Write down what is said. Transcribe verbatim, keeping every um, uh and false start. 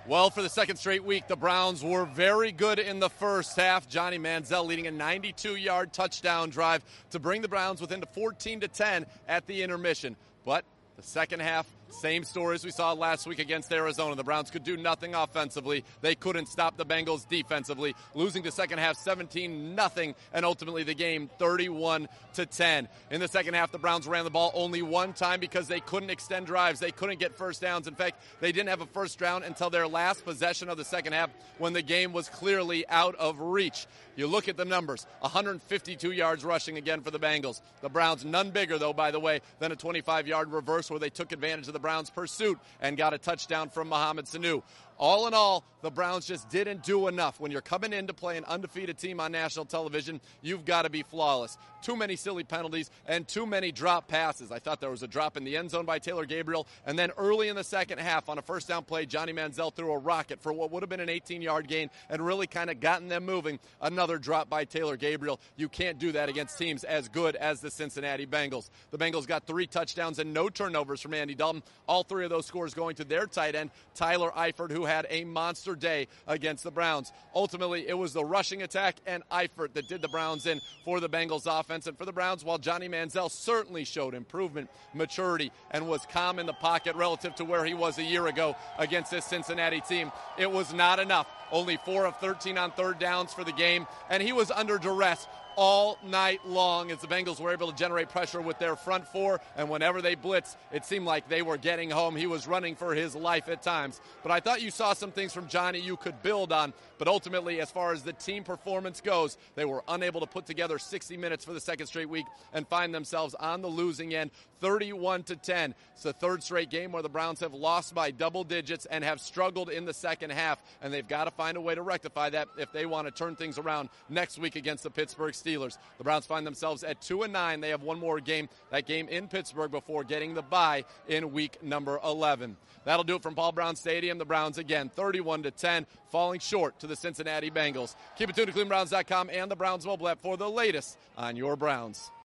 Well, for the second straight week, the Browns were very good in the first half. Johnny Manziel leading a ninety-two-yard touchdown drive to bring the Browns within fourteen to ten at the intermission. But the second half, same story as we saw last week against Arizona. The Browns could do nothing offensively. They couldn't stop the Bengals defensively, losing the second half seventeen nothing, and ultimately the game thirty-one to ten. In the second half, the Browns ran the ball only one time because they couldn't extend drives. They couldn't get first downs. In fact, they didn't have a first down until their last possession of the second half when the game was clearly out of reach. You look at the numbers, one hundred fifty-two yards rushing again for the Bengals. The Browns, none bigger, though, by the way, than a twenty-five-yard reverse where they took advantage of the Browns' pursuit and got a touchdown from Mohamed Sanu. All in all, the Browns just didn't do enough. When you're coming in to play an undefeated team on national television, you've got to be flawless. Too many silly penalties and too many drop passes. I thought there was a drop in the end zone by Taylor Gabriel, and then early in the second half on a first down play, Johnny Manziel threw a rocket for what would have been an eighteen-yard gain and really kind of gotten them moving. Another drop by Taylor Gabriel. You can't do that against teams as good as the Cincinnati Bengals. The Bengals got three touchdowns and no turnovers from Andy Dalton. All three of those scores going to their tight end, Tyler Eifert, who had a monster day against the Browns. Ultimately, it was the rushing attack and Eifert that did the Browns in for the Bengals offense. And for the Browns, while Johnny Manziel certainly showed improvement, maturity, and was calm in the pocket relative to where he was a year ago against this Cincinnati team, it was not enough. Only four of thirteen on third downs for the game, and he was under duress all night long as the Bengals were able to generate pressure with their front four, and whenever they blitzed, it seemed like they were getting home. He was running for his life at times. But I thought you saw some things from Johnny you could build on, but ultimately, as far as the team performance goes, they were unable to put together sixty minutes for the second straight week and find themselves on the losing end, thirty-one to ten. It's the third straight game where the Browns have lost by double digits and have struggled in the second half, and they've got to find a way to rectify that if they want to turn things around next week against the Pittsburgh Steelers. The Browns find themselves at two and nine. They have one more game, that game in Pittsburgh, before getting the bye in week number eleven. That'll do it from Paul Brown Stadium. The Browns again, thirty-one to ten, falling short to the Cincinnati Bengals. Keep it tuned to Cleveland Browns dot com and the Browns mobile app for the latest on your Browns.